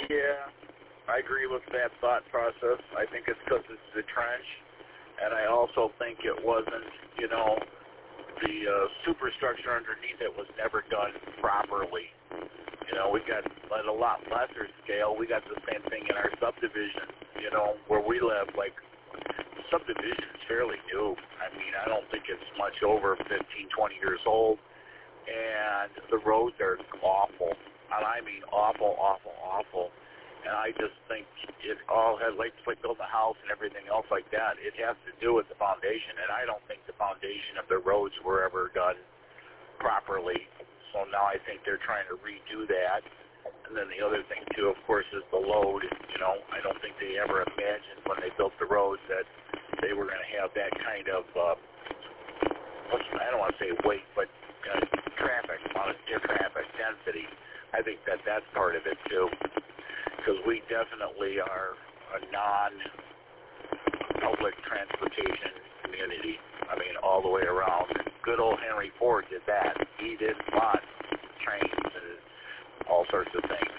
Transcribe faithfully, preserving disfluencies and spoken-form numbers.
Yeah, I agree with that thought process. I think it's because it's the trench, and I also think it wasn't, you know, the uh, superstructure underneath it was never done properly. You know, we got at a lot lesser scale. We got the same thing in our subdivision, you know, where we live. Like, subdivision is fairly new. I mean, I don't think it's much over fifteen, twenty years old, and the roads are awful. And I mean awful, awful, awful. And I just think it all has, like, like building a house and everything else like that, it has to do with the foundation. And I don't think the foundation of the roads were ever done properly. So now I think they're trying to redo that. And then the other thing, too, of course, is the load. You know, I don't think they ever imagined when they built the roads that they were going to have that kind of, uh, I don't want to say weight, but uh, traffic, amount of traffic density. I think that that's part of it, too. Because we definitely are a non-public transportation community. I mean, all the way around. Good old Henry Ford did that. He did lots of trains and all sorts of things.